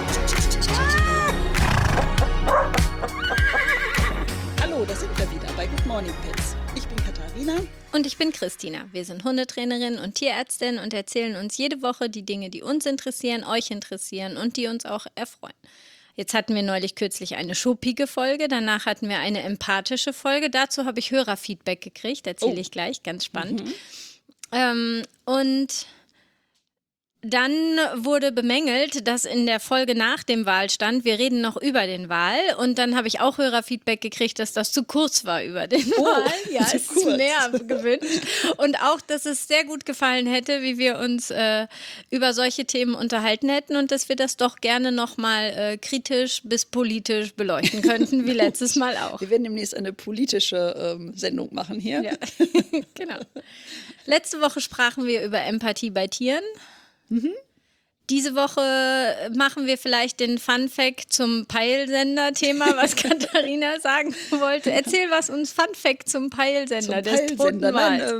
Hallo, da sind wir wieder bei Good Morning Pets. Ich bin Katharina. Und ich bin Christina. Wir sind Hundetrainerin und Tierärztin und erzählen uns jede Woche die Dinge, die uns interessieren, euch interessieren und die uns auch erfreuen. Jetzt hatten wir neulich kürzlich eine schuppige Folge, danach hatten wir eine empathische Folge. Dazu habe ich Hörerfeedback gekriegt, erzähle ich gleich, ganz spannend. Und dann wurde bemängelt, dass in der Folge nach dem Wahlstand, wir reden noch über den Wahl, und dann habe ich auch Hörerfeedback gekriegt, dass das zu kurz war über den Wahl. Ja, es ist mehr gewünscht. Und auch, dass es sehr gut gefallen hätte, wie wir uns über solche Themen unterhalten hätten und dass wir das doch gerne nochmal kritisch bis politisch beleuchten könnten, wie letztes Mal auch. Wir werden demnächst eine politische Sendung machen hier. Ja, genau. Letzte Woche sprachen wir über Empathie bei Tieren. Diese Woche machen wir vielleicht den Fun-Fact zum Peilsender-Thema, was Katharina sagen wollte. Erzähl was uns Fun-Fact zum Peilsender des toten Wals.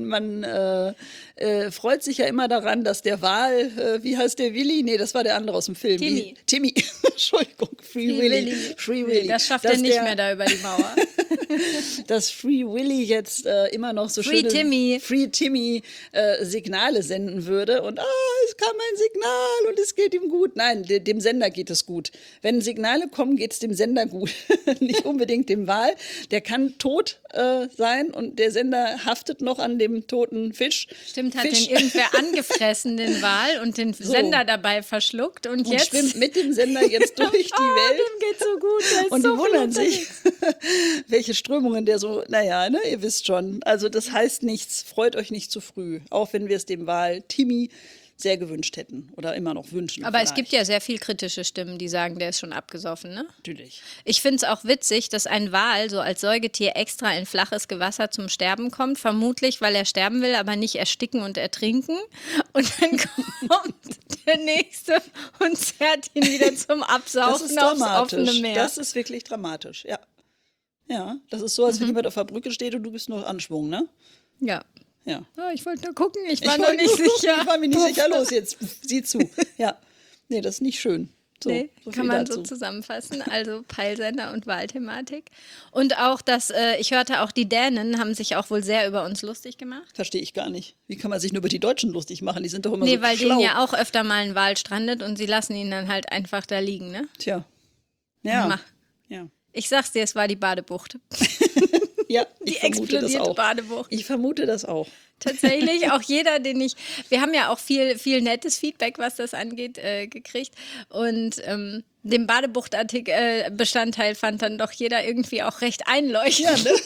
Man freut sich ja immer daran, dass der Wal, wie heißt der, Willi? Nee, das war der andere aus dem Film. Timmy. Entschuldigung, Free Willy. Free Willy. Das schafft er nicht mehr da über die Mauer. Dass Free Willy jetzt immer noch so schöne Free Timmy Signale senden würde und es kam ein Signal und es geht ihm gut. Nein, dem Sender geht es gut. Wenn Signale kommen, geht es dem Sender gut. Nicht unbedingt dem Wal. Der kann tot sein und der Sender haftet noch an dem toten Fisch. Stimmt, hat den irgendwer angefressen, den Wal, und den Sender dabei verschluckt und jetzt schwimmt mit dem Sender jetzt durch die Welt. Dem geht's so gut. Und die wundern sich, welche Strömungen der so, ihr wisst schon. Also das heißt nichts, freut euch nicht zu früh. Auch wenn wir es dem Wal Timmy sehr gewünscht hätten oder immer noch wünschen. Aber es gibt ja sehr viel kritische Stimmen, die sagen, der ist schon abgesoffen, ne? Natürlich. Ich finde es auch witzig, dass ein Wal so als Säugetier extra in flaches Gewasser zum Sterben kommt, vermutlich, weil er sterben will, aber nicht ersticken und ertrinken. Und dann kommt der Nächste und zerrt ihn wieder zum Absaufen aufs offene Meer. Das ist wirklich dramatisch, ja. Ja, das ist so, als wenn jemand auf der Brücke steht und du bist noch Anschwung, ne? Ja. Ja. Oh, ich wollte nur gucken, ich war noch nicht sicher. Ich war mir nicht sicher, los jetzt, sieh zu. Ja, nee, das ist nicht schön. So, nee, so kann man dazu so zusammenfassen, also Peilsender und Wahlthematik. Und auch, ich hörte auch, die Dänen haben sich auch wohl sehr über uns lustig gemacht. Verstehe ich gar nicht. Wie kann man sich nur über die Deutschen lustig machen? Die sind doch immer so schlau. Nee, weil denen ja auch öfter mal ein Wal strandet und sie lassen ihn dann halt einfach da liegen, ne? Tja. Ja. Ja. Ich sag's dir, es war die Badebucht. Ja, die explodierte Badebucht. Ich vermute das auch. Tatsächlich, auch jeder, wir haben ja auch viel nettes Feedback, was das angeht, gekriegt. Und den Badebucht-Bestandteil fand dann doch jeder irgendwie auch recht einleuchtend. Ja, ne?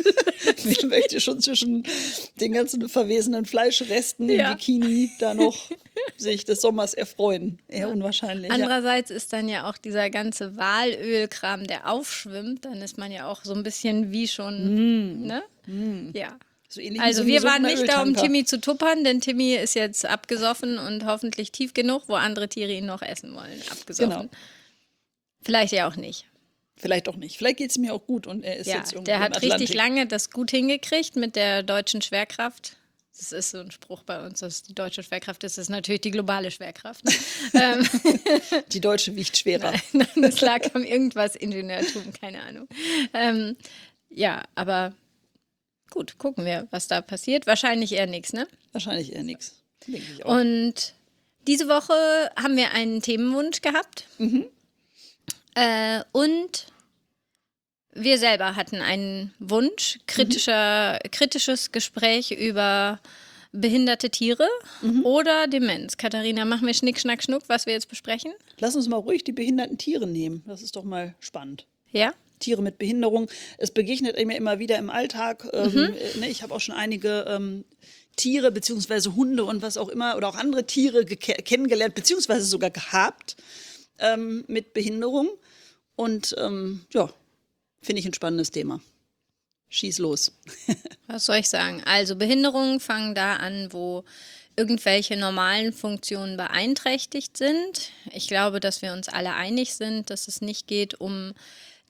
Ich möchte schon zwischen den ganzen verwesenen Fleischresten im Bikini da noch sich des Sommers erfreuen. Eher unwahrscheinlich. Andererseits ist dann ja auch dieser ganze Walölkram, der aufschwimmt, dann ist man ja auch so ein bisschen wie schon, ne? Ja. So also wir waren nicht da, um Timmy zu tuppern, denn Timmy ist jetzt abgesoffen und hoffentlich tief genug, wo andere Tiere ihn noch essen wollen. Abgesoffen. Genau. Vielleicht ja auch nicht. Vielleicht auch nicht. Vielleicht geht es mir auch gut und er ist jetzt irgendwo der im hat Atlantik. richtig lange das gut hingekriegt mit der deutschen Schwerkraft. Das ist so ein Spruch bei uns, dass die deutsche Schwerkraft ist. Das ist natürlich die globale Schwerkraft. Ne? Die deutsche wiegt schwerer. Nein, das lag am irgendwas Ingenieurtum, keine Ahnung. Ja, aber gut, gucken wir, was da passiert. Wahrscheinlich eher nichts, ne? Wahrscheinlich eher nichts. Denke ich auch. Und diese Woche haben wir einen Themenwunsch gehabt. Und wir selber hatten einen Wunsch, kritisches Gespräch über behinderte Tiere oder Demenz. Katharina, machen wir Schnick, Schnack, Schnuck, was wir jetzt besprechen? Lass uns mal ruhig die behinderten Tiere nehmen. Das ist doch mal spannend. Ja? Tiere mit Behinderung. Es begegnet mir immer wieder im Alltag. Ich habe auch schon einige Tiere beziehungsweise Hunde und was auch immer oder auch andere Tiere kennengelernt beziehungsweise sogar gehabt mit Behinderung. Und finde ich ein spannendes Thema. Schieß los. Was soll ich sagen? Also Behinderungen fangen da an, wo irgendwelche normalen Funktionen beeinträchtigt sind. Ich glaube, dass wir uns alle einig sind, dass es nicht geht um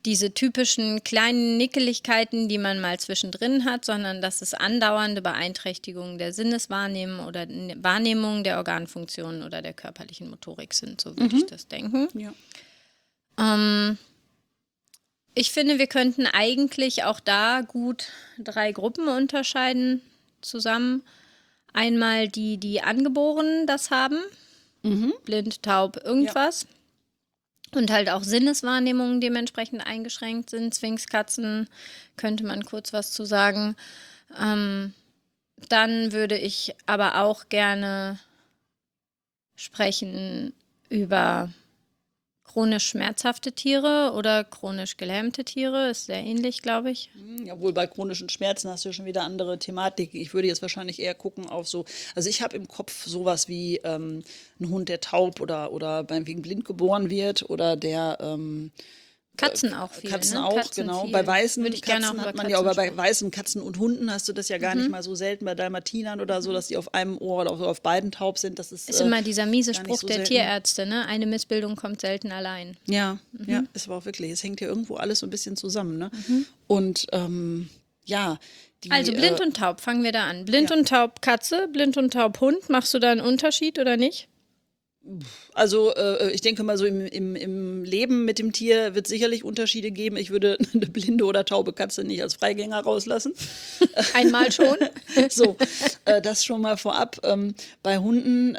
diese typischen kleinen Nickeligkeiten, die man mal zwischendrin hat, sondern dass es andauernde Beeinträchtigungen der Sinneswahrnehmung oder Wahrnehmung der Organfunktionen oder der körperlichen Motorik sind, so würde ich das denken. Ja. Ich finde, wir könnten eigentlich auch da gut 3 Gruppen unterscheiden zusammen. Einmal die, die angeboren das haben, blind, taub, irgendwas. Ja. Und halt auch Sinneswahrnehmungen dementsprechend eingeschränkt sind. Sphinxkatzen, könnte man kurz was zu sagen. Dann würde ich aber auch gerne sprechen über chronisch schmerzhafte Tiere oder chronisch gelähmte Tiere. Ist sehr ähnlich, glaube ich. Ja, wohl bei chronischen Schmerzen hast du ja schon wieder andere Thematik. Ich würde jetzt wahrscheinlich eher gucken auf so, also ich habe im Kopf sowas wie ein Hund, der taub oder meinetwegen blind geboren wird oder der Katzen auch viel. Katzen ne? auch, Katzen genau. viel. Bei weißen Würde ich gerne Katzen auch hat über man ja, aber bei sprechen. weißen Katzen und Hunden hast du das ja gar nicht mal so selten, bei Dalmatinern oder so, dass die auf einem Ohr oder auf beiden taub sind. Das ist immer dieser miese gar nicht Spruch so der selten. Tierärzte, ne? Eine Missbildung kommt selten allein. Ja, ja, ist aber auch wirklich. Es hängt ja irgendwo alles so ein bisschen zusammen, ne? Und ja. Also blind und taub, fangen wir da an. Blind und taub Katze, blind und taub Hund. Machst du da einen Unterschied oder nicht? Also ich denke mal so im Leben mit dem Tier wird es sicherlich Unterschiede geben. Ich würde eine blinde oder taube Katze nicht als Freigänger rauslassen. Einmal schon. So, das schon mal vorab. Bei Hunden,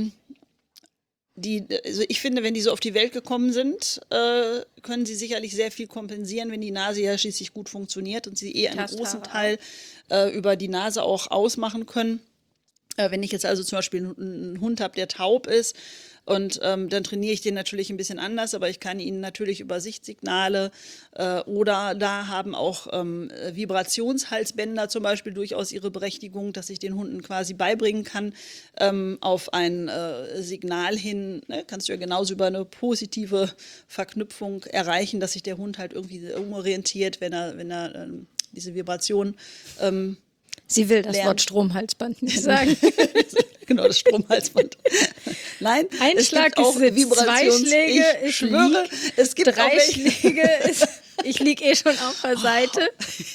also ich finde, wenn die so auf die Welt gekommen sind, können sie sicherlich sehr viel kompensieren, wenn die Nase ja schließlich gut funktioniert und sie einen großen Teil über die Nase auch ausmachen können. Wenn ich jetzt also zum Beispiel einen Hund habe, der taub ist und dann trainiere ich den natürlich ein bisschen anders, aber ich kann ihn natürlich über Sichtsignale oder da haben auch Vibrationshalsbänder zum Beispiel durchaus ihre Berechtigung, dass ich den Hunden quasi beibringen kann auf ein Signal hin, ne, kannst du ja genauso über eine positive Verknüpfung erreichen, dass sich der Hund halt irgendwie umorientiert, wenn er diese Vibration Sie will das lernt. Wort Stromhalsband nicht sagen. Genau, das Stromhalsband. Nein, ein Schlag ist zwei Schläge, ich schwöre, es gibt 3 Schläge, ich liege schon auf der Seite.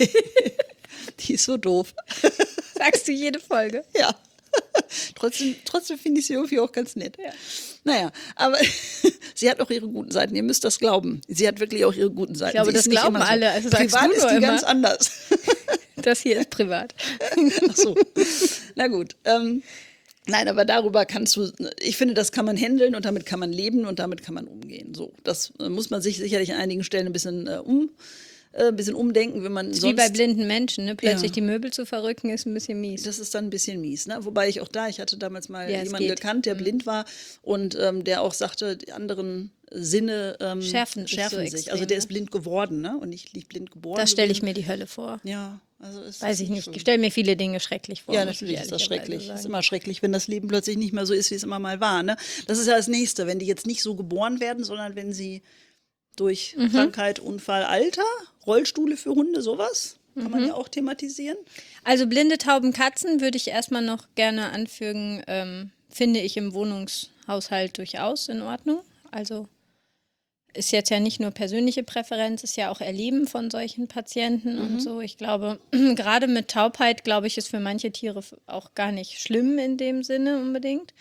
Die ist so doof. Sagst du jede Folge? Ja. Trotzdem finde ich sie irgendwie auch ganz nett. Ja. Naja, aber sie hat auch ihre guten Seiten. Ihr müsst das glauben. Sie hat wirklich auch ihre guten Seiten. Ich glaube, das glauben alle. Also privat ist die ganz anders. Das hier ist privat. Ach so. Na gut. Nein, aber darüber ich finde, das kann man handeln und damit kann man leben und damit kann man umgehen. So, das muss man sich sicherlich an einigen Stellen ein bisschen umdenken, wenn man wie bei blinden Menschen, ne? Plötzlich die Möbel zu verrücken, ist ein bisschen mies. Das ist dann ein bisschen mies, ne? Wobei ich hatte damals mal jemanden gekannt, der blind war und der auch sagte, die anderen Sinne schärfen so sich. extrem, Also der ist blind geworden, ne? Und nicht blind geboren. Das stelle ich mir die Hölle vor. Ja, also ist weiß ich nicht. Ich stelle mir viele Dinge schrecklich vor. Ja, natürlich ist das schrecklich. Es ist immer schrecklich, wenn das Leben plötzlich nicht mehr so ist, wie es immer mal war, ne? Das ist ja das Nächste, wenn die jetzt nicht so geboren werden, sondern wenn sie durch Krankheit, Unfall, Alter, Rollstühle für Hunde, sowas kann man ja auch thematisieren. Also blinde, tauben Katzen würde ich erstmal noch gerne anfügen, finde ich im Wohnungshaushalt durchaus in Ordnung. Also ist jetzt ja nicht nur persönliche Präferenz, ist ja auch Erleben von solchen Patienten und so. Ich glaube, gerade mit Taubheit, glaube ich, ist für manche Tiere auch gar nicht schlimm in dem Sinne unbedingt.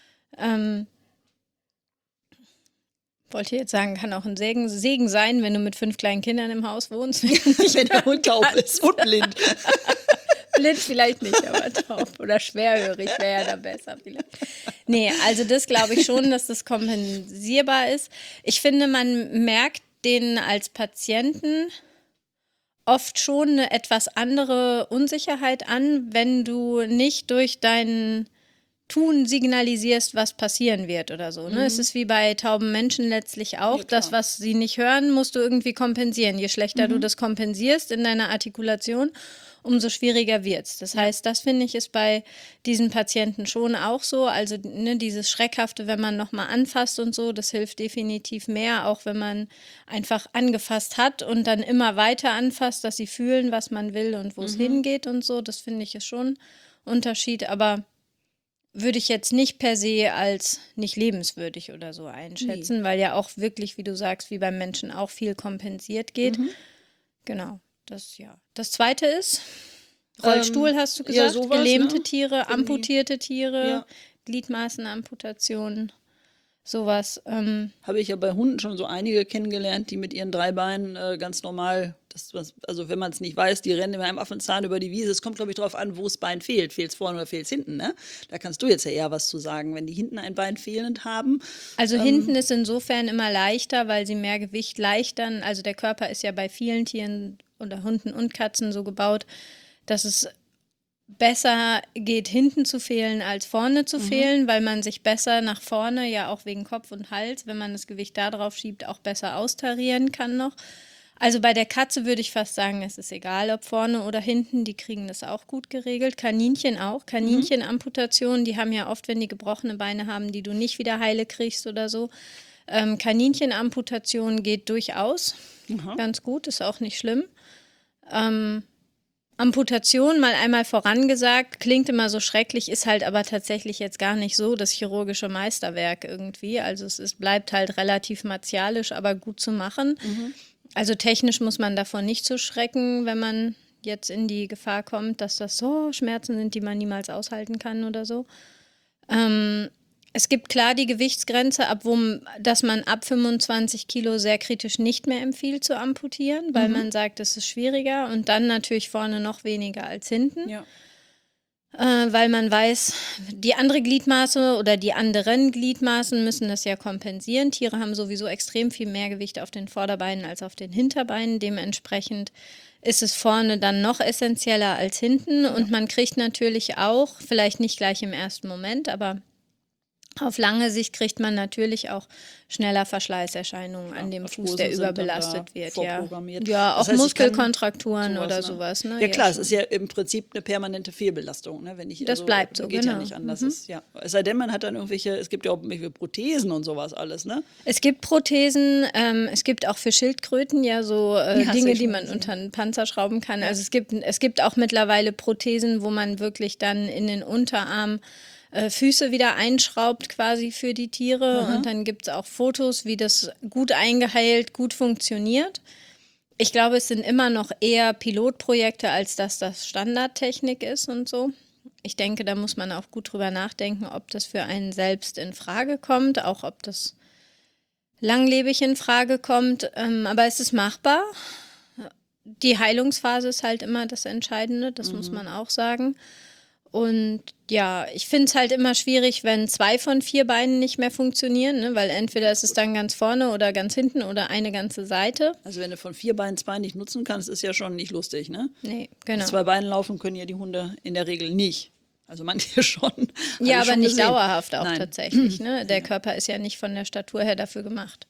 Wollte jetzt sagen, kann auch ein Segen sein, wenn du mit 5 kleinen Kindern im Haus wohnst. Wenn der Hund taub ist und blind. Blind vielleicht nicht, aber taub oder schwerhörig wäre ja da besser vielleicht. Nee, also das glaube ich schon, dass das kompensierbar ist. Ich finde, man merkt denen als Patienten oft schon eine etwas andere Unsicherheit an, wenn du nicht durch deinen Tun signalisierst, was passieren wird oder so. Ne? Es ist wie bei tauben Menschen letztlich auch. Ja, das, was sie nicht hören, musst du irgendwie kompensieren. Je schlechter du das kompensierst in deiner Artikulation, umso schwieriger wird's. Das heißt, das finde ich ist bei diesen Patienten schon auch so. Also ne, dieses Schreckhafte, wenn man nochmal anfasst und so, das hilft definitiv mehr, auch wenn man einfach angefasst hat und dann immer weiter anfasst, dass sie fühlen, was man will und wo es hingeht und so. Das finde ich ist schon ein Unterschied. Aber würde ich jetzt nicht per se als nicht lebenswürdig oder so einschätzen, weil ja auch wirklich, wie du sagst, wie beim Menschen auch viel kompensiert geht. Genau, das ja. Das Zweite ist, Rollstuhl hast du gesagt, ja, sowas, gelähmte ne? Tiere, amputierte Tiere, Ja. Gliedmaßenamputationen, sowas. Habe ich ja bei Hunden schon so einige kennengelernt, die mit ihren 3 Beinen ganz normal, also wenn man es nicht weiß, die rennen mit einem Affenzahn über die Wiese. Es kommt, glaube ich, darauf an, wo das Bein fehlt. Fehlt es vorne oder fehlt es hinten, ne? Da kannst du jetzt ja eher was zu sagen, wenn die hinten ein Bein fehlend haben. Also hinten ist insofern immer leichter, weil sie mehr Gewicht leichtern. Also der Körper ist ja bei vielen Tieren oder Hunden und Katzen so gebaut, dass es besser geht, hinten zu fehlen als vorne zu fehlen, weil man sich besser nach vorne, ja auch wegen Kopf und Hals, wenn man das Gewicht da drauf schiebt, auch besser austarieren kann noch. Also bei der Katze würde ich fast sagen, es ist egal, ob vorne oder hinten, die kriegen das auch gut geregelt. Kaninchen auch. Kaninchenamputationen, die haben ja oft, wenn die gebrochene Beine haben, die du nicht wieder heile kriegst oder so. Kaninchenamputation geht durchaus ganz gut, ist auch nicht schlimm. Amputation, mal einmal vorangesagt, klingt immer so schrecklich, ist halt aber tatsächlich jetzt gar nicht so das chirurgische Meisterwerk irgendwie. Also bleibt halt relativ martialisch, aber gut zu machen. Also technisch muss man davor nicht so schrecken, wenn man jetzt in die Gefahr kommt, dass das so Schmerzen sind, die man niemals aushalten kann oder so. Es gibt klar die Gewichtsgrenze, dass man ab 25 Kilo sehr kritisch nicht mehr empfiehlt zu amputieren, weil man sagt, das ist schwieriger und dann natürlich vorne noch weniger als hinten. Ja. Weil man weiß, die andere Gliedmaße oder die anderen Gliedmaßen müssen das ja kompensieren. Tiere haben sowieso extrem viel mehr Gewicht auf den Vorderbeinen als auf den Hinterbeinen. Dementsprechend ist es vorne dann noch essentieller als hinten. Und man kriegt natürlich auch, vielleicht nicht gleich im ersten Moment, aber auf lange Sicht kriegt man natürlich auch schneller Verschleißerscheinungen an dem Fuß, der überbelastet wird. Ja, auch Muskelkontrakturen oder sowas. Ne? Ja klar, es ist ja im Prinzip eine permanente Fehlbelastung. Ne? Das bleibt so, geht ja nicht anders. Es sei denn, man hat dann es gibt ja auch irgendwelche Prothesen und sowas alles, ne? Es gibt Prothesen, es gibt auch für Schildkröten ja so Dinge, die man unter einen Panzer schrauben kann. Also es gibt auch mittlerweile Prothesen, wo man wirklich dann in den Unterarm Füße wieder einschraubt quasi für die Tiere. Und dann gibt es auch Fotos, wie das gut eingeheilt, gut funktioniert. Ich glaube, es sind immer noch eher Pilotprojekte, als dass das Standardtechnik ist und so. Ich denke, da muss man auch gut drüber nachdenken, ob das für einen selbst in Frage kommt, auch ob das langlebig in Frage kommt. Aber es ist machbar. Die Heilungsphase ist halt immer das Entscheidende, das muss man auch sagen. Und ja, ich finde es halt immer schwierig, wenn 2 von 4 Beinen nicht mehr funktionieren, ne? Weil entweder ist es dann ganz vorne oder ganz hinten oder eine ganze Seite. Also wenn du von 4 Beinen 2 nicht nutzen kannst, ist ja schon nicht lustig, ne? Nee, genau. Mit 2 Beinen laufen können ja die Hunde in der Regel nicht. Also manche schon. Ja, aber nicht dauerhaft auch tatsächlich, ne? Der Körper ist ja nicht von der Statur her dafür gemacht.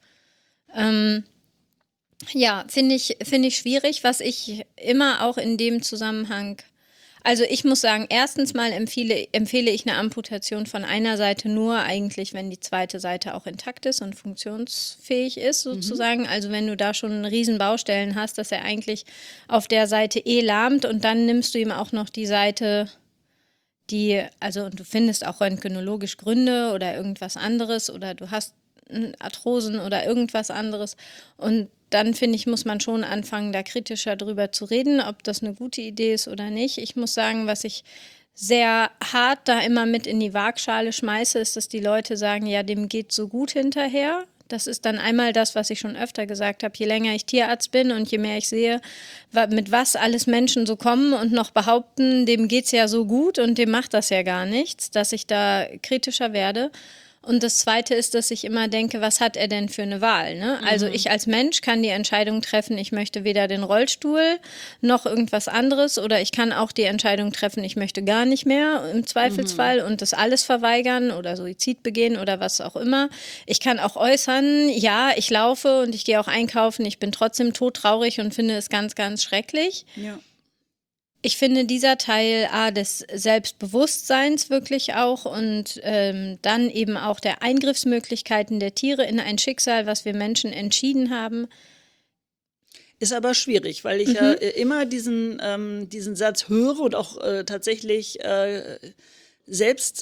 Ja, finde ich schwierig, was ich immer auch in dem Zusammenhang. Also ich muss sagen, erstens mal empfehle ich eine Amputation von einer Seite nur eigentlich, wenn die zweite Seite auch intakt ist und funktionsfähig ist sozusagen. Also wenn du da schon riesen Baustellen hast, dass er eigentlich auf der Seite lahmt und dann nimmst du ihm auch noch die Seite, und du findest auch röntgenologisch Gründe oder irgendwas anderes oder du hast Arthrosen oder irgendwas anderes und dann finde ich, muss man schon anfangen, da kritischer drüber zu reden, ob das eine gute Idee ist oder nicht. Ich muss sagen, was ich sehr hart da immer mit in die Waagschale schmeiße, ist, dass die Leute sagen, ja, dem geht so gut hinterher. Das ist dann einmal das, was ich schon öfter gesagt habe. Je länger ich Tierarzt bin und je mehr ich sehe, mit was alles Menschen so kommen und noch behaupten, dem geht's ja so gut und dem macht das ja gar nichts, dass ich da kritischer werde. Und das Zweite ist, dass ich immer denke, was hat er denn für eine Wahl? Ne? Also ich als Mensch kann die Entscheidung treffen, ich möchte weder den Rollstuhl noch irgendwas anderes oder ich kann auch die Entscheidung treffen, ich möchte gar nicht mehr im Zweifelsfall und das alles verweigern oder Suizid begehen oder was auch immer. Ich kann auch äußern, ja, ich laufe und ich gehe auch einkaufen, ich bin trotzdem todtraurig und finde es ganz, ganz schrecklich. Ja. Ich finde dieser Teil des Selbstbewusstseins wirklich auch und dann eben auch der Eingriffsmöglichkeiten der Tiere in ein Schicksal, was wir Menschen entschieden haben. Ist aber schwierig, weil ich ja immer diesen Satz höre und auch tatsächlich selbst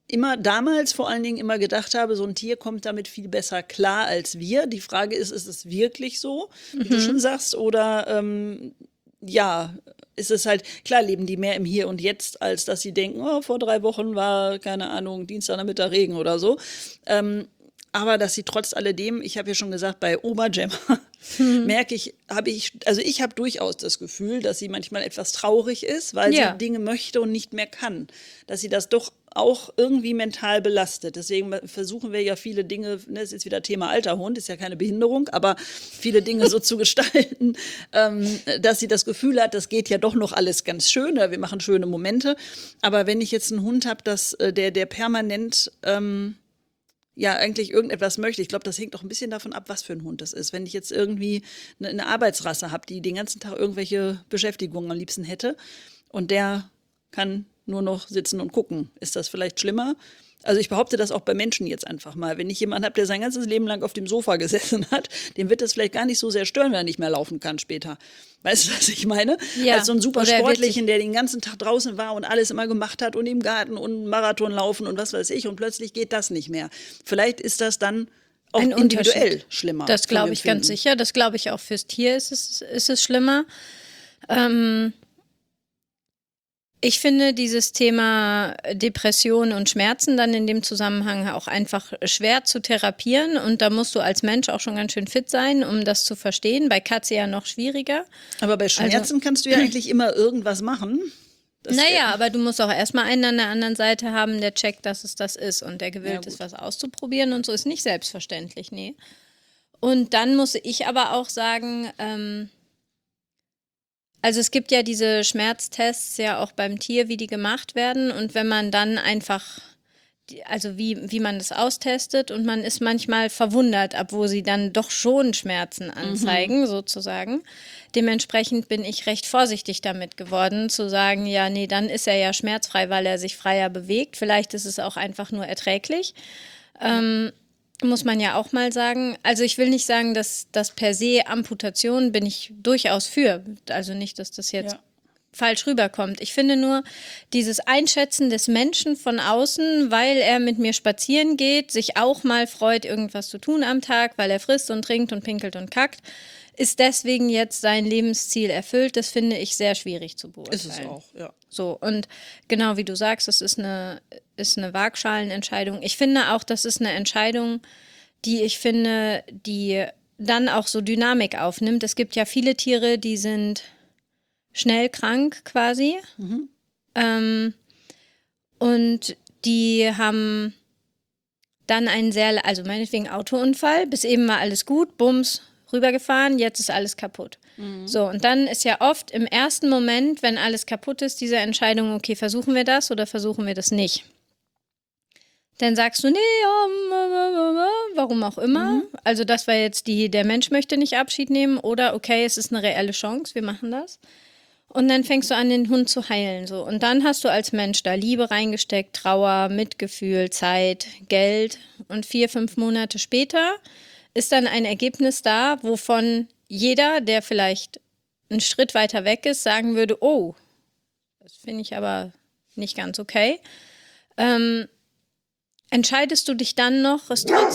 immer damals vor allen Dingen immer gedacht habe, so ein Tier kommt damit viel besser klar als wir. Die Frage ist es wirklich so, wie du schon sagst, oder ja, ist es halt, klar leben die mehr im Hier und Jetzt, als dass sie denken, oh, vor 3 Wochen war, keine Ahnung, Dienstagnachmittag Regen oder so. Aber dass sie trotz alledem, ich habe ja schon gesagt, bei Oma Gemma merke ich, ich habe durchaus das Gefühl, dass sie manchmal etwas traurig ist, weil sie Dinge möchte und nicht mehr kann. Dass sie das doch auch irgendwie mental belastet. Deswegen versuchen wir ja viele Dinge, ne, das ist wieder Thema alter Hund, ist ja keine Behinderung, aber viele Dinge so zu gestalten, dass sie das Gefühl hat, das geht ja doch noch alles ganz schön, wir machen schöne Momente. Aber wenn ich jetzt einen Hund habe, der permanent eigentlich irgendetwas möchte. Ich glaube, das hängt auch ein bisschen davon ab, was für ein Hund das ist. Wenn ich jetzt irgendwie eine Arbeitsrasse habe, die den ganzen Tag irgendwelche Beschäftigungen am liebsten hätte und der kann nur noch sitzen und gucken, ist das vielleicht schlimmer? Also ich behaupte das auch bei Menschen jetzt einfach mal. Wenn ich jemanden habe, der sein ganzes Leben lang auf dem Sofa gesessen hat, dem wird das vielleicht gar nicht so sehr stören, wenn er nicht mehr laufen kann später. Weißt du, was ich meine? Ja. Als so ein super Sportlichen, der den ganzen Tag draußen war und alles immer gemacht hat und im Garten und Marathon laufen und was weiß ich und plötzlich geht das nicht mehr. Vielleicht ist das dann auch individuell schlimmer. Das glaube ich ganz sicher. Das glaube ich auch fürs Tier ist es schlimmer. Ich finde dieses Thema Depression und Schmerzen dann in dem Zusammenhang auch einfach schwer zu therapieren und da musst du als Mensch auch schon ganz schön fit sein, um das zu verstehen. Bei Katze ja noch schwieriger. Aber bei Schmerzen kannst du ja eigentlich immer irgendwas machen. Aber du musst auch erstmal einen an der anderen Seite haben, der checkt, dass es das ist und der gewillt ist, was auszuprobieren und so ist nicht selbstverständlich, nee. Und dann muss ich aber auch sagen, also es gibt ja diese Schmerztests ja auch beim Tier, wie die gemacht werden und wenn man dann einfach, also wie man das austestet und man ist manchmal verwundert, obwohl sie dann doch schon Schmerzen anzeigen, sozusagen. Dementsprechend bin ich recht vorsichtig damit geworden, zu sagen, ja, nee, dann ist er ja schmerzfrei, weil er sich freier bewegt. Vielleicht ist es auch einfach nur erträglich. Muss man ja auch mal sagen. Also ich will nicht sagen, dass das per se Amputation bin ich durchaus für. Also nicht, dass das jetzt falsch rüberkommt. Ich finde nur, dieses Einschätzen des Menschen von außen, weil er mit mir spazieren geht, sich auch mal freut, irgendwas zu tun am Tag, weil er frisst und trinkt und pinkelt und kackt, ist deswegen jetzt sein Lebensziel erfüllt. Das finde ich sehr schwierig zu beurteilen. Ist es auch, ja. So, und genau wie du sagst, das ist eine Waagschalenentscheidung. Ich finde auch, das ist eine Entscheidung, die dann auch so Dynamik aufnimmt. Es gibt ja viele Tiere, die sind schnell krank quasi. Und die haben dann also meinetwegen Autounfall, bis eben war alles gut, bums, rübergefahren, jetzt ist alles kaputt. So, und dann ist ja oft im ersten Moment, wenn alles kaputt ist, diese Entscheidung, okay, versuchen wir das oder versuchen wir das nicht? Dann sagst du, nee, warum auch immer. Also das war jetzt der Mensch möchte nicht Abschied nehmen oder okay, es ist eine reelle Chance, wir machen das. Und dann fängst du an, den Hund zu heilen. So. Und dann hast du als Mensch da Liebe reingesteckt, Trauer, Mitgefühl, Zeit, Geld. Und 4, 5 Monate später ist dann ein Ergebnis da, wovon jeder, der vielleicht einen Schritt weiter weg ist, sagen würde, oh, das finde ich aber nicht ganz okay. Entscheidest du dich dann noch,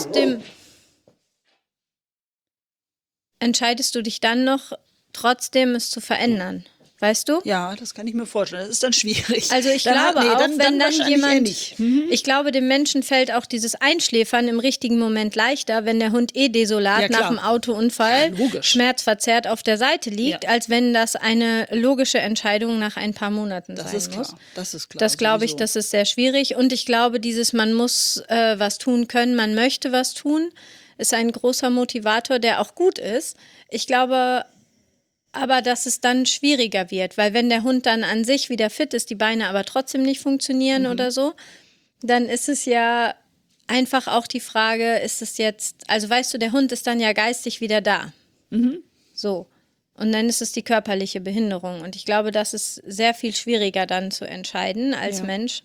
trotzdem es zu verändern? Weißt du? Ja, das kann ich mir vorstellen. Das ist dann schwierig. Also ich glaube wenn dann jemand, ich glaube, dem Menschen fällt auch dieses Einschläfern im richtigen Moment leichter, wenn der Hund desolat nach dem Autounfall schmerzverzerrt auf der Seite liegt, als wenn das eine logische Entscheidung nach ein paar Monaten sein muss. Das ist klar. Das glaube ich, das ist sehr schwierig. Und ich glaube, man muss was tun können, man möchte was tun, ist ein großer Motivator, der auch gut ist. Ich glaube aber dass es dann schwieriger wird, weil wenn der Hund dann an sich wieder fit ist, die Beine aber trotzdem nicht funktionieren oder so, dann ist es ja einfach auch die Frage, ist es jetzt, also weißt du, der Hund ist dann ja geistig wieder da. So. Und dann ist es die körperliche Behinderung. Und ich glaube, das ist sehr viel schwieriger dann zu entscheiden als Mensch.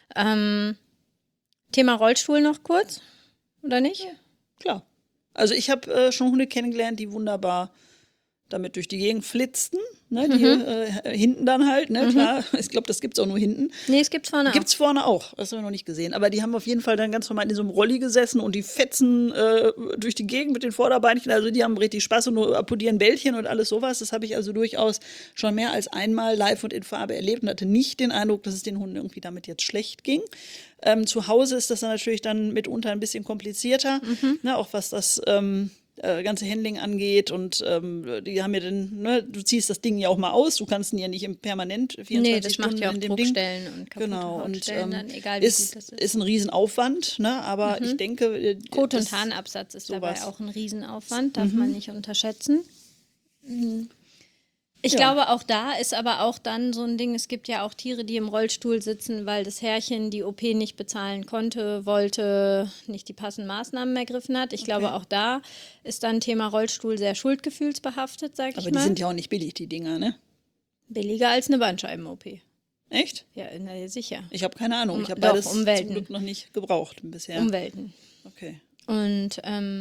Thema Rollstuhl noch kurz, oder nicht? Ja, klar. Also ich habe schon Hunde kennengelernt, die wunderbar damit durch die Gegend flitzten, ne, die hinten dann halt, ne, klar, ich glaube, das gibt's auch nur hinten. Nee, es gibt's vorne auch. Gibt's vorne auch, das haben wir noch nicht gesehen, aber die haben auf jeden Fall dann ganz normal in so einem Rolli gesessen und die fetzen durch die Gegend mit den Vorderbeinchen, also die haben richtig Spaß und nur applaudieren Bällchen und alles sowas, das habe ich also durchaus schon mehr als einmal live und in Farbe erlebt und hatte nicht den Eindruck, dass es den Hunden irgendwie damit jetzt schlecht ging. Zu Hause ist das dann natürlich dann mitunter ein bisschen komplizierter, ne, auch was das ganze Handling angeht und die haben ja dann, ne, du ziehst das Ding ja auch mal aus, du kannst ihn ja nicht permanent 24 Stunden macht ja auch in dem Druckstellen Ding. und kaputte Hautstellen, dann, egal wie gut das ist ein Riesenaufwand, ne, aber ich denke... Kot- und Harnabsatz ist dabei auch ein Riesenaufwand, darf man nicht unterschätzen. Ich glaube, auch da ist aber auch dann so ein Ding, es gibt ja auch Tiere, die im Rollstuhl sitzen, weil das Herrchen die OP nicht bezahlen konnte, wollte, nicht die passenden Maßnahmen ergriffen hat. Ich glaube, auch da ist dann Thema Rollstuhl sehr schuldgefühlsbehaftet, sag ich mal. Aber die sind ja auch nicht billig, die Dinger, ne? Billiger als eine Bandscheiben-OP. Echt? Ja, na, sicher. Ich habe keine Ahnung, ich habe beides zum Glück noch nicht gebraucht bisher. Umwelten. Okay. Und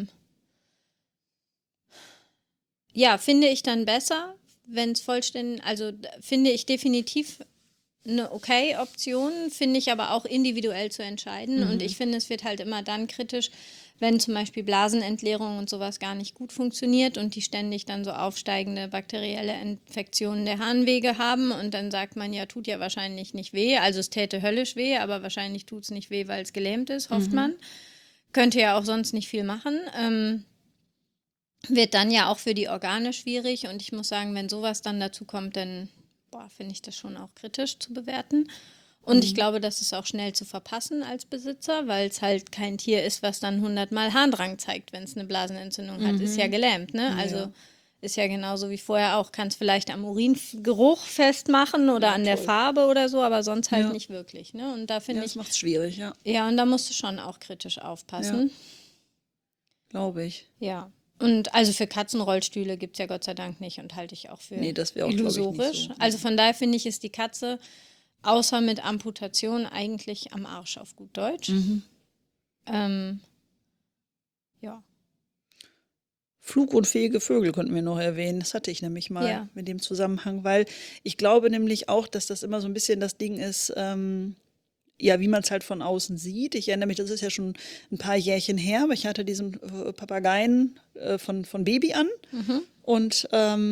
ja, finde ich dann besser, wenn es vollständig, also finde ich definitiv eine okay Option, finde ich aber auch individuell zu entscheiden. Und ich finde, es wird halt immer dann kritisch, wenn zum Beispiel Blasenentleerung und sowas gar nicht gut funktioniert und die ständig dann so aufsteigende bakterielle Infektionen der Harnwege haben und dann sagt man, ja, tut ja wahrscheinlich nicht weh, also es täte höllisch weh, aber wahrscheinlich tut es nicht weh, weil es gelähmt ist, hofft man. Könnte ja auch sonst nicht viel machen. Wird dann ja auch für die Organe schwierig und ich muss sagen, wenn sowas dann dazu kommt, dann finde ich das schon auch kritisch zu bewerten. Und ich glaube, das ist auch schnell zu verpassen als Besitzer, weil es halt kein Tier ist, was dann 100-mal Harndrang zeigt, wenn es eine Blasenentzündung hat. Ist ja gelähmt, ne? Also ist ja genauso wie vorher auch. Kann es vielleicht am Uringeruch festmachen oder an der Farbe oder so, aber sonst halt nicht wirklich, ne? Und da finde ich... Das macht es schwierig, ja. Ja, und da musst du schon auch kritisch aufpassen. Ja. Glaube ich. Ja. Und also für Katzenrollstühle gibt es ja Gott sei Dank nicht und halte ich auch für das wäre auch, illusorisch. nicht so. Also von daher finde ich, ist die Katze außer mit Amputation eigentlich am Arsch auf gut Deutsch. Ja. Flugunfähige Vögel könnten wir noch erwähnen. Das hatte ich nämlich mal mit dem Zusammenhang, weil ich glaube nämlich auch, dass das immer so ein bisschen das Ding ist, wie man es halt von außen sieht. Ich erinnere mich, das ist ja schon ein paar Jährchen her, aber ich hatte diesen Papageien von Baby an und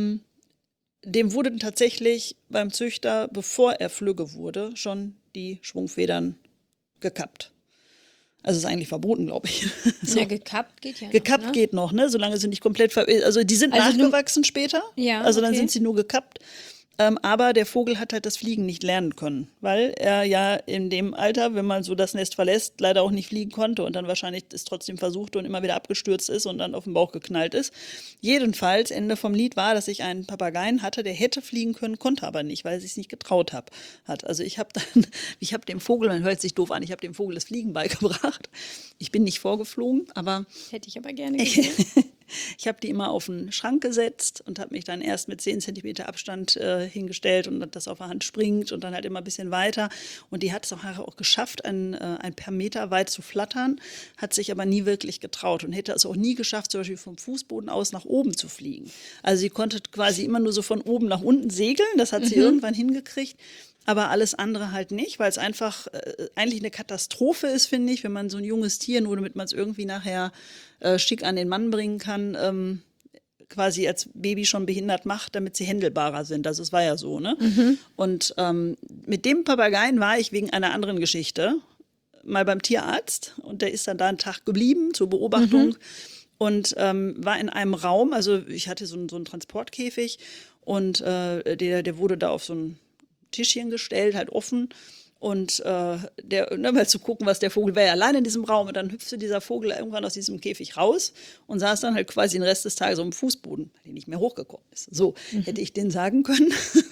dem wurden tatsächlich beim Züchter, bevor er flügge wurde, schon die Schwungfedern gekappt. Also ist eigentlich verboten, glaube ich. So. Ja, gekappt geht ja gekappt noch, ne? Geht noch, ne? Solange sie nicht komplett also die sind nachgewachsen später. Ja, also dann sind sie nur gekappt. Aber der Vogel hat halt das Fliegen nicht lernen können, weil er ja in dem Alter, wenn man so das Nest verlässt, leider auch nicht fliegen konnte und dann wahrscheinlich es trotzdem versuchte und immer wieder abgestürzt ist und dann auf den Bauch geknallt ist. Jedenfalls, Ende vom Lied war, dass ich einen Papageien hatte, der hätte fliegen können, konnte aber nicht, weil er sich nicht getraut hat. Also ich habe dem Vogel, man hört sich doof an, ich habe dem Vogel das Fliegen beigebracht. Ich bin nicht vorgeflogen, aber... Hätte ich aber gerne gesehen. Ich habe die immer auf den Schrank gesetzt und habe mich dann erst mit 10 cm Abstand hingestellt und das auf der Hand springt und dann halt immer ein bisschen weiter. Und die hat es auch geschafft, ein paar Meter weit zu flattern, hat sich aber nie wirklich getraut und hätte es auch nie geschafft, zum Beispiel vom Fußboden aus nach oben zu fliegen. Also sie konnte quasi immer nur so von oben nach unten segeln, das hat sie irgendwann hingekriegt. Aber alles andere halt nicht, weil es einfach eigentlich eine Katastrophe ist, finde ich, wenn man so ein junges Tier, nur damit man es irgendwie nachher schick an den Mann bringen kann, quasi als Baby schon behindert macht, damit sie händelbarer sind. Also es war ja so, ne? Und mit dem Papageien war ich wegen einer anderen Geschichte mal beim Tierarzt und der ist dann da einen Tag geblieben zur Beobachtung und war in einem Raum, also ich hatte so einen Transportkäfig und der wurde da auf so ein Tischchen gestellt, halt offen und mal zu gucken, was der Vogel war ja allein in diesem Raum und dann hüpfte dieser Vogel irgendwann aus diesem Käfig raus und saß dann halt quasi den Rest des Tages auf dem Fußboden, weil er nicht mehr hochgekommen ist. So, hätte ich den sagen können.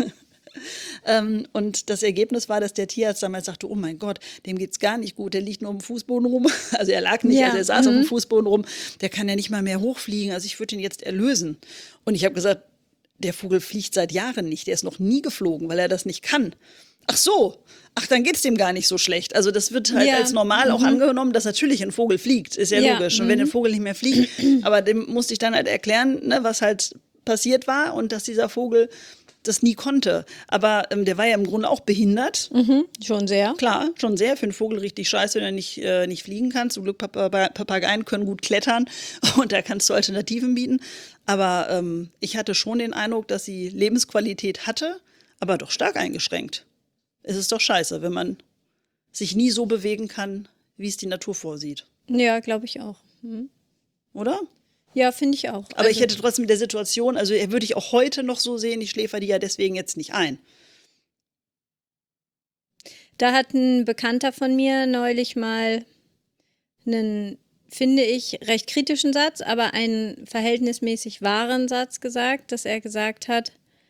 Und das Ergebnis war, dass der Tierarzt damals sagte, oh mein Gott, dem geht's gar nicht gut, der liegt nur auf dem Fußboden rum. Also er lag nicht, also er saß auf dem Fußboden rum, der kann ja nicht mal mehr hochfliegen, also ich würde ihn jetzt erlösen. Und ich habe gesagt, der Vogel fliegt seit Jahren nicht, der ist noch nie geflogen, weil er das nicht kann. Ach so, dann geht's dem gar nicht so schlecht. Also das wird halt als normal auch angenommen, dass natürlich ein Vogel fliegt, ist ja logisch. Und wenn ein Vogel nicht mehr fliegt, aber dem musste ich dann halt erklären, ne, was halt passiert war und dass dieser Vogel das nie konnte. Aber der war ja im Grunde auch behindert. Schon sehr. Klar, schon sehr. Für einen Vogel richtig scheiße, wenn er nicht fliegen kann. Zum Glück, Papageien können gut klettern und da kannst du Alternativen bieten. Aber ich hatte schon den Eindruck, dass sie Lebensqualität hatte, aber doch stark eingeschränkt. Es ist doch scheiße, wenn man sich nie so bewegen kann, wie es die Natur vorsieht. Ja, glaube ich auch. Oder? Ja, finde ich auch. Aber ich hätte trotzdem mit der Situation, also würde ich auch heute noch so sehen, ich schläfer die ja deswegen jetzt nicht ein. Da hat ein Bekannter von mir neulich mal einen, finde ich, recht kritischen Satz, aber einen verhältnismäßig wahren Satz gesagt, dass er gesagt hat,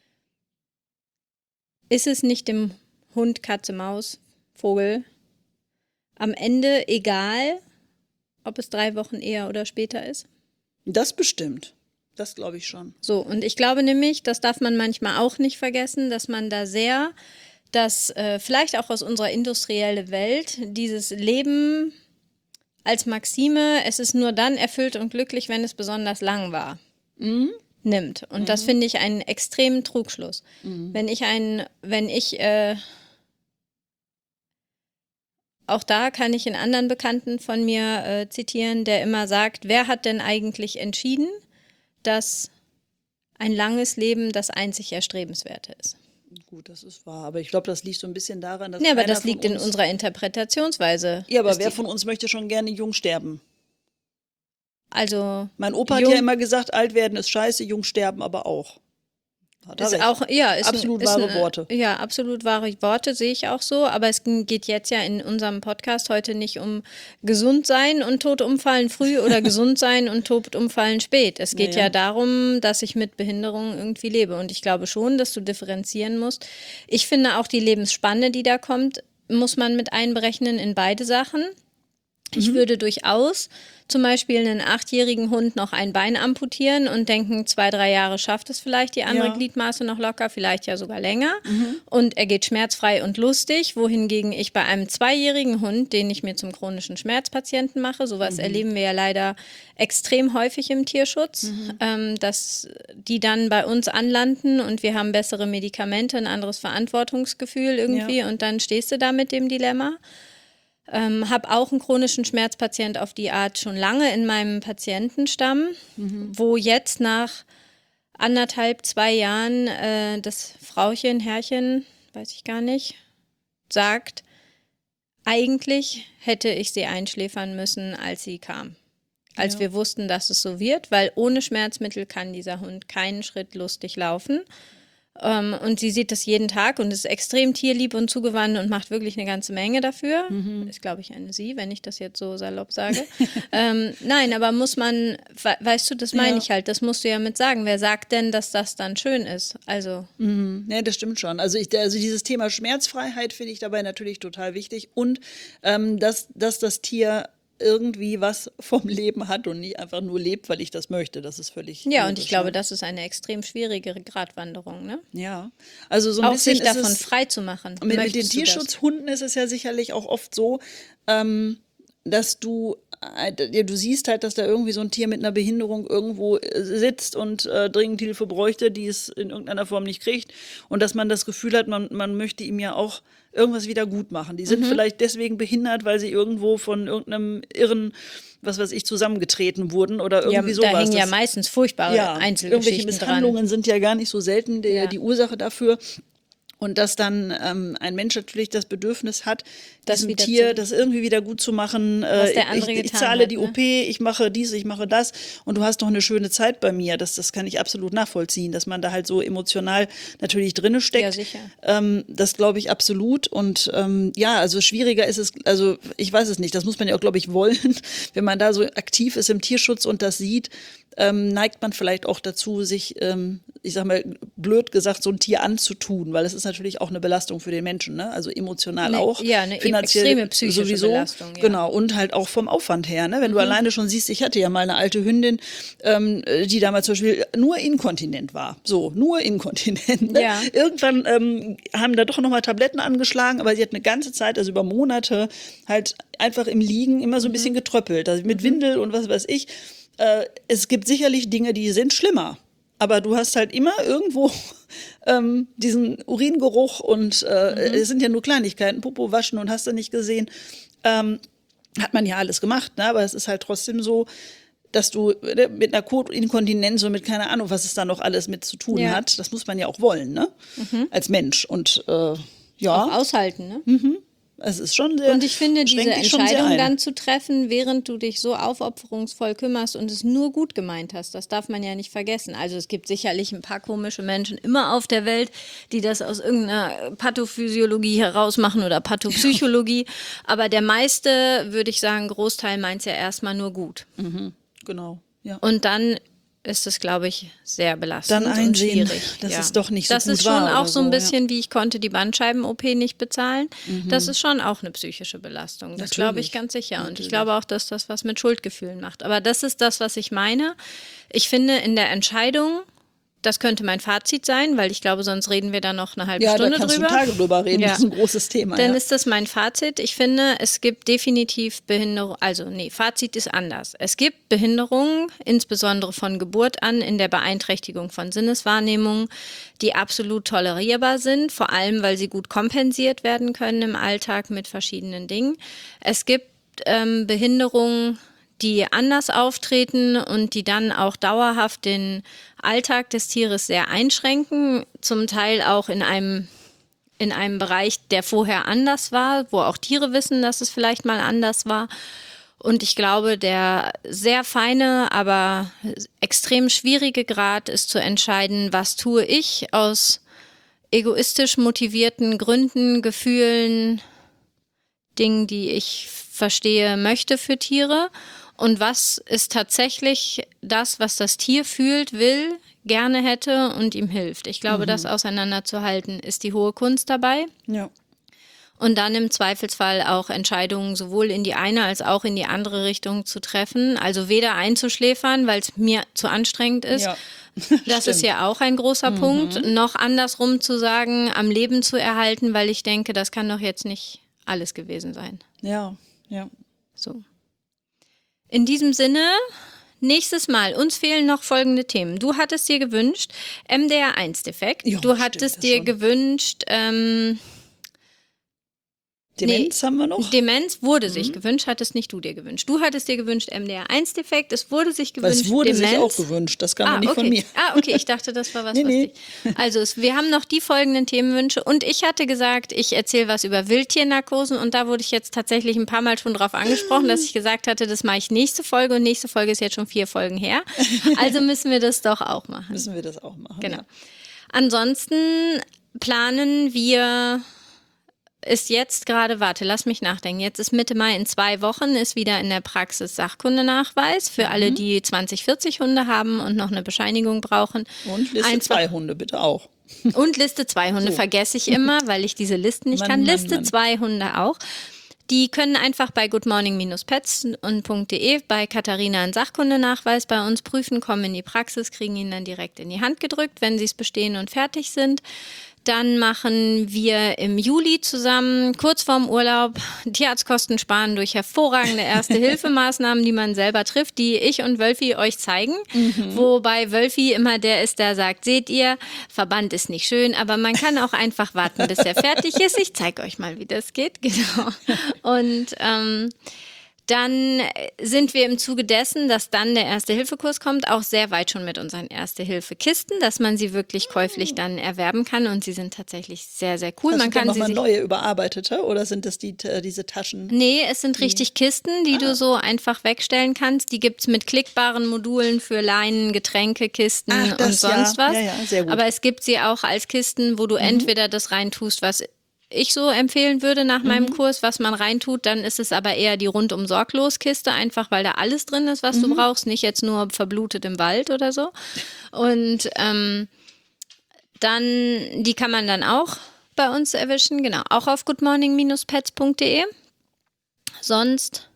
ist es nicht dem Hund, Katze, Maus, Vogel am Ende egal, ob es 3 Wochen eher oder später ist? Das bestimmt. Das glaube ich schon. So, und ich glaube nämlich, das darf man manchmal auch nicht vergessen, dass man da sehr, vielleicht auch aus unserer industriellen Welt, dieses Leben als Maxime, es ist nur dann erfüllt und glücklich, wenn es besonders lang war, nimmt. Und das finde ich einen extremen Trugschluss. Auch da kann ich einen anderen Bekannten von mir zitieren, der immer sagt, wer hat denn eigentlich entschieden, dass ein langes Leben das einzig Erstrebenswerte ist? Gut, das ist wahr. Aber ich glaube, das liegt so ein bisschen daran, dass. Ja, aber das liegt in unserer Interpretationsweise. Ja, aber wer von uns möchte schon gerne jung sterben? Also. Mein Opa hat ja immer gesagt, alt werden ist scheiße, jung sterben aber auch. Hat er ist recht. auch, ja, ist absolut wahre Worte. Ja, absolut wahre Worte, sehe ich auch so. Aber es geht jetzt ja in unserem Podcast heute nicht um gesund sein und tot umfallen früh oder gesund sein und tot umfallen spät. Es geht ja darum, dass ich mit Behinderung irgendwie lebe. Und ich glaube schon, dass du differenzieren musst. Ich finde auch die Lebensspanne, die da kommt, muss man mit einberechnen in beide Sachen. Ich würde durchaus zum Beispiel einen 8-jährigen Hund noch ein Bein amputieren und denken, 2-3 Jahre schafft es vielleicht die andere Gliedmaße noch locker, vielleicht ja sogar länger. Und er geht schmerzfrei und lustig, wohingegen ich bei einem 2-jährigen Hund, den ich mir zum chronischen Schmerzpatienten mache, sowas erleben wir ja leider extrem häufig im Tierschutz, dass die dann bei uns anlanden und wir haben bessere Medikamente, ein anderes Verantwortungsgefühl irgendwie und dann stehst du da mit dem Dilemma. Habe auch einen chronischen Schmerzpatient auf die Art schon lange in meinem Patientenstamm, wo jetzt nach 1,5-2 Jahren das Herrchen, weiß ich gar nicht, sagt, eigentlich hätte ich sie einschläfern müssen, als sie kam. Als wir wussten, dass es so wird, weil ohne Schmerzmittel kann dieser Hund keinen Schritt lustig laufen. Und sie sieht das jeden Tag und ist extrem tierlieb und zugewandt und macht wirklich eine ganze Menge dafür. Ist, glaube ich, eine Sie, wenn ich das jetzt so salopp sage. Nein, aber muss man, weißt du, das meine ich halt, das musst du ja mit sagen. Wer sagt denn, dass das dann schön ist? Also. Ja, das stimmt schon. Also dieses Thema Schmerzfreiheit finde ich dabei natürlich total wichtig und dass das Tier irgendwie was vom Leben hat und nicht einfach nur lebt, weil ich das möchte. Das ist völlig ja, und ich glaube, das ist eine extrem schwierige Gratwanderung, ne? Ja, also so ein auch bisschen sich davon frei zu machen. Mit den Tierschutzhunden ist es ja sicherlich auch oft so, dass du siehst halt, dass da irgendwie so ein Tier mit einer Behinderung irgendwo sitzt und dringend Hilfe bräuchte, die es in irgendeiner Form nicht kriegt und dass man das Gefühl hat, man möchte ihm ja auch irgendwas wieder gut machen. Die sind vielleicht deswegen behindert, weil sie irgendwo von irgendeinem Irren, was weiß ich, zusammengetreten wurden oder irgendwie sowas. Da hängen ja meistens furchtbare Einzelgeschichten irgendwelche Misshandlungen dran. Sind ja gar nicht so selten die Ursache dafür. Und dass dann ein Mensch natürlich das Bedürfnis hat, diesem Tier das irgendwie wieder gut zu machen. Was der andere ich zahle hat, die OP, ich mache dies, ich mache das und du hast doch eine schöne Zeit bei mir. Das kann ich absolut nachvollziehen, dass man da halt so emotional natürlich drinne steckt. Ja, sicher. Das glaube ich absolut. Und also schwieriger ist es, also ich weiß es nicht, das muss man ja auch, glaube ich, wollen. Wenn man da so aktiv ist im Tierschutz und das sieht, neigt man vielleicht auch dazu, sich, ich sag mal, blöd gesagt, so ein Tier anzutun, weil es ist natürlich auch eine Belastung für den Menschen, ne? Also emotional auch. Ja, eine finanziell extreme psychische sowieso, Belastung. Ja. Genau, und halt auch vom Aufwand her, ne? Wenn du alleine schon siehst, ich hatte ja mal eine alte Hündin, die damals zum Beispiel nur inkontinent war. So, nur inkontinent. Ne? Ja. Irgendwann haben da doch nochmal Tabletten angeschlagen, aber sie hat eine ganze Zeit, also über Monate, halt einfach im Liegen immer so ein bisschen getröppelt. Also mit Windel und was weiß ich. Es gibt sicherlich Dinge, die sind schlimmer. aber du hast halt immer irgendwo diesen Uringeruch und es sind ja nur Kleinigkeiten, Popo waschen und hast du nicht gesehen. Hat man ja alles gemacht, ne? Aber es ist halt trotzdem so, dass du mit einer Kotinkontinenz und mit keine Ahnung, was es da noch alles mit zu tun hat, das muss man ja auch wollen, ne? Als Mensch. Und ja. Auch aushalten, ne? Es ist schon sehr. Und ich finde, diese Entscheidung dann zu treffen, während du dich so aufopferungsvoll kümmerst und es nur gut gemeint hast, das darf man ja nicht vergessen. Also es gibt sicherlich ein paar komische Menschen immer auf der Welt, die das aus irgendeiner Pathophysiologie heraus machen oder Pathopsychologie. Aber der meiste, würde ich sagen, Großteil meint es ja erstmal nur gut. Genau, ja. Und dann ist es, glaube ich, sehr belastend dann einsehen, und schwierig. dass es doch nicht so das gut ist schon war auch so ein so, bisschen, wie ich konnte die Bandscheiben-OP nicht bezahlen. Das ist schon auch eine psychische Belastung. Das glaube ich ganz sicher. Und ich glaube auch, dass das was mit Schuldgefühlen macht. Aber das ist das, was ich meine. Ich finde, in der Entscheidung, das könnte mein Fazit sein, weil ich glaube, sonst reden wir da noch eine halbe Stunde drüber. Ja, da kannst du Tage drüber reden, das ist ein großes Thema. Dann ist das mein Fazit. Ich finde, es gibt definitiv Behinderung, Fazit ist anders. Es gibt Behinderungen, insbesondere von Geburt an, in der Beeinträchtigung von Sinneswahrnehmung, die absolut tolerierbar sind, vor allem, weil sie gut kompensiert werden können im Alltag mit verschiedenen Dingen. Es gibt Behinderungen, die anders auftreten und die dann auch dauerhaft den Alltag des Tieres sehr einschränken, zum Teil auch in einem Bereich, der vorher anders war, wo auch Tiere wissen, dass es vielleicht mal anders war. Und ich glaube, der sehr feine, aber extrem schwierige Grad ist zu entscheiden, was tue ich aus egoistisch motivierten Gründen, Gefühlen, Dingen, die ich verstehe, möchte für Tiere. Und was ist tatsächlich das, was das Tier fühlt, will, gerne hätte und ihm hilft? Ich glaube, das auseinanderzuhalten ist die hohe Kunst dabei. Ja. Und dann im Zweifelsfall auch Entscheidungen sowohl in die eine als auch in die andere Richtung zu treffen. Also weder einzuschläfern, weil es mir zu anstrengend ist. Ja. Das ist ja auch ein großer Punkt. Noch andersrum zu sagen, am Leben zu erhalten, weil ich denke, das kann doch jetzt nicht alles gewesen sein. Ja. So. In diesem Sinne, nächstes Mal, uns fehlen noch folgende Themen. Du hattest dir gewünscht, MDR1-Defekt. Du hattest dir gewünscht, Demenz haben wir noch? Demenz wurde sich gewünscht, hattest nicht du dir gewünscht. Du hattest dir gewünscht MDR1-Defekt, es wurde sich gewünscht Es wurde Demenz. sich auch gewünscht, das kam nicht von mir. Okay, ich dachte, das war was, Nee. Also wir haben noch die folgenden Themenwünsche und ich hatte gesagt, ich erzähle was über Wildtiernarkosen und da wurde ich jetzt tatsächlich ein paar Mal schon drauf angesprochen, dass ich gesagt hatte, das mache ich nächste Folge und nächste Folge ist jetzt schon 4 Folgen her. Also müssen wir das doch auch machen. Genau. Ja. Ansonsten planen wir... ist jetzt gerade, lass mich nachdenken, jetzt ist Mitte Mai, in 2 Wochen ist wieder in der Praxis Sachkundenachweis für alle, die 20/40 Hunde haben und noch eine Bescheinigung brauchen. Und Liste 2 Hunde bitte auch. Und Liste 2 Hunde vergesse ich immer, weil ich diese Listen nicht kann. Liste 2 Hunde auch. Die können einfach bei goodmorning-pets.de bei Katharina einen Sachkundenachweis bei uns prüfen, kommen in die Praxis, kriegen ihn dann direkt in die Hand gedrückt, wenn sie es bestehen und fertig sind. Dann machen wir im Juli zusammen, kurz vorm Urlaub, Tierarztkosten sparen durch hervorragende Erste-Hilfe-Maßnahmen, die man selber trifft, die ich und Wölfi euch zeigen. Wobei Wölfi immer der ist, der sagt, seht ihr, Verband ist nicht schön, aber man kann auch einfach warten, bis er fertig ist. Ich zeige euch mal, wie das geht. Genau. Und dann sind wir im Zuge dessen, dass dann der Erste-Hilfe-Kurs kommt, auch sehr weit schon mit unseren Erste-Hilfe-Kisten, dass man sie wirklich käuflich dann erwerben kann und sie sind tatsächlich sehr, sehr cool. Hast man du kann noch mal neue überarbeitete oder sind das diese Taschen? Nee, es sind richtig Kisten, die du so einfach wegstellen kannst. Die gibt's mit klickbaren Modulen für Leinen, Getränkekisten und sonst was. Ja, sehr gut. Aber es gibt sie auch als Kisten, wo du entweder das reintust, was ich so empfehlen würde nach meinem Kurs, was man reintut, dann ist es aber eher die rundum sorglos Kiste, einfach weil da alles drin ist, was du brauchst, nicht jetzt nur verblutet im Wald oder so. Und dann, die kann man dann auch bei uns erwischen, genau, auch auf goodmorning-pets.de. Sonst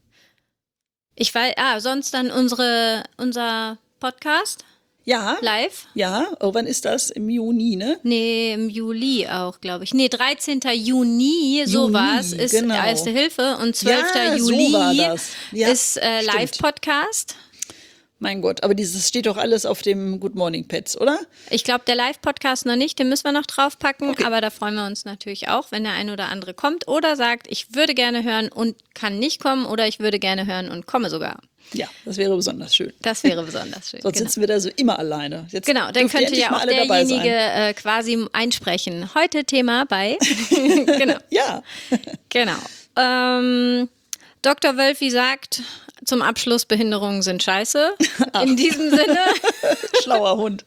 dann unser Podcast. Ja. Live? Ja, wann ist das? Im Juni, ne? Nee, im Juli auch, glaube ich. Nee, 13. Juni, sowas, ist genau. Erste Hilfe und 12. Juli so war das. ist Live-Podcast. Mein Gott, aber das steht doch alles auf dem Good Morning Pets, oder? Ich glaube, der Live-Podcast noch nicht, den müssen wir noch draufpacken, Okay. aber da freuen wir uns natürlich auch, wenn der ein oder andere kommt oder sagt, ich würde gerne hören und kann nicht kommen oder ich würde gerne hören und komme sogar. Ja, das wäre besonders schön. Das wäre besonders schön. Sonst sitzen wir da so immer alleine. Jetzt genau, dann könnte ja auch derjenige quasi einsprechen. Heute Thema bei. Genau. Ja. Genau. Dr. Wölfi sagt zum Abschluss, Behinderungen sind scheiße. Ach. In diesem Sinne. Schlauer Hund.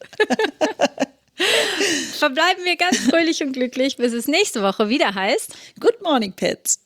Verbleiben wir ganz fröhlich und glücklich, bis es nächste Woche wieder heißt. Good Morning Pets.